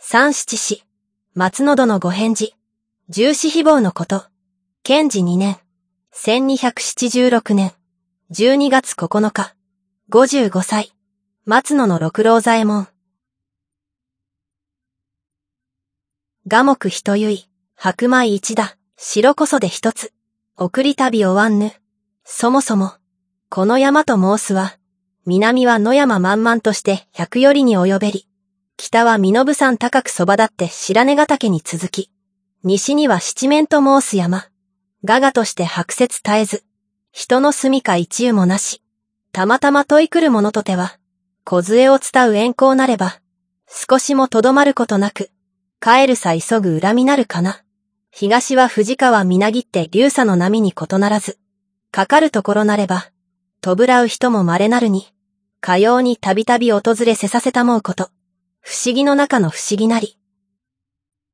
三七四、松野殿ご返事。重視非謀のこと。建治2年。1276年。12月9日。55歳。松野の六郎左衛門。画目一結、白米一打、白こそで一つ。送り旅終わんぬ。そもそも、この山と申すは、南は野山満々として百よりに及べり、北は身延山高くそばだって白根ヶ岳に続き、西には七面と申す山、我がとして白雪絶えず、人の住みか一湯もなし、たまたま問い来る者とては、梢を伝う遠行なれば、少しもとどまることなく、帰るさ急ぐ恨みなるかな。東は藤川みなぎって流砂の波に異ならず、かかるところなれば、とぶらう人も稀なるに、かようにたびたび訪れせさせたもうこと、不思議の中の不思議なり。